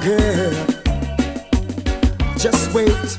girl, just wait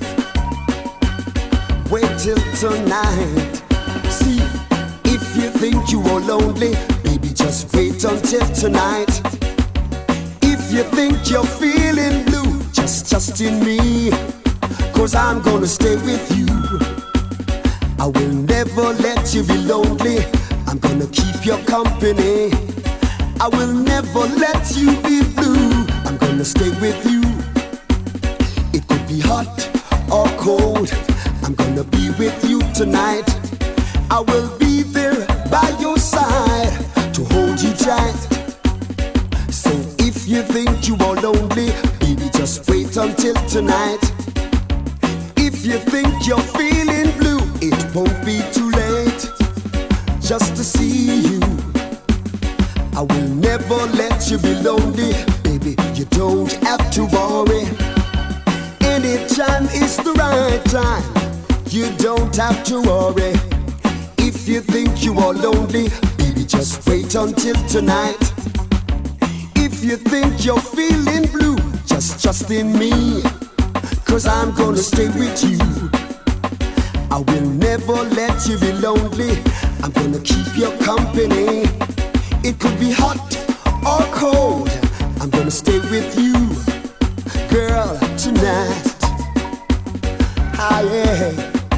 till tonight. See, if you think you are lonely, baby, just wait until tonight. If you think you're feeling blue, just trust in me, 'cause I'm gonna stay with you. I will never let you be lonely, I'm gonna keep your company. I will never let you be blue, I'm gonna stay with you. It could be hot or cold, I'm gonna be with you tonight. I will be there by your side to hold you tight. So if you think you are lonely, baby, just wait until tonight. If you think you're feeling blue, it won't be too late just to see you. I will never let you be lonely, baby, you don't have to worry. Anytime is the right time, you don't have to worry. If you think you are lonely, baby, just wait until tonight. If you think you're feeling blue, just trust in me, 'cause I'm gonna stay with you. I will never let you be lonely, I'm gonna keep your company. It could be hot or cold, I'm gonna stay with you, girl, tonight. Ah, yeah.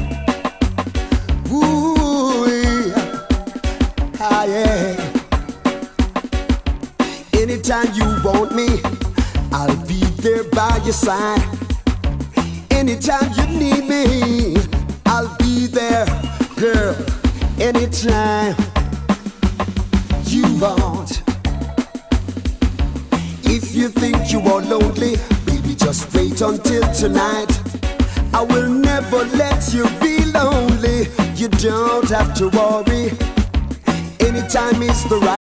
Ooh, yeah. Ah, yeah. Anytime you want me, I'll be there by your side. Anytime you need me, I'll be there, girl, anytime you want. If you think you are lonely, baby, just wait until tonight. I will never let you be lonely, you don't have to worry. Anytime is the right